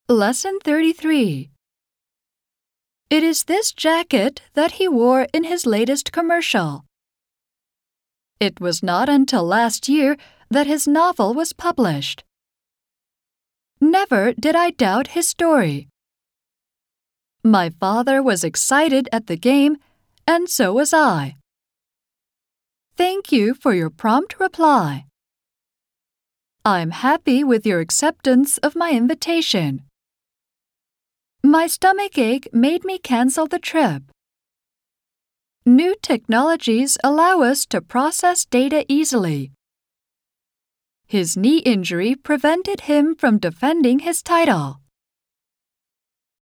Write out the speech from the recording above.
Lesson 33. It is this jacket that he wore in his latest commercial. It was not until last year that his novel was published. Never did I doubt his story. My father was excited at the game, and so was I. Thank you for your prompt reply. I'm happy with your acceptance of my invitation. My stomach ache made me cancel the trip. New technologies allow us to process data easily. His knee injury prevented him from defending his title.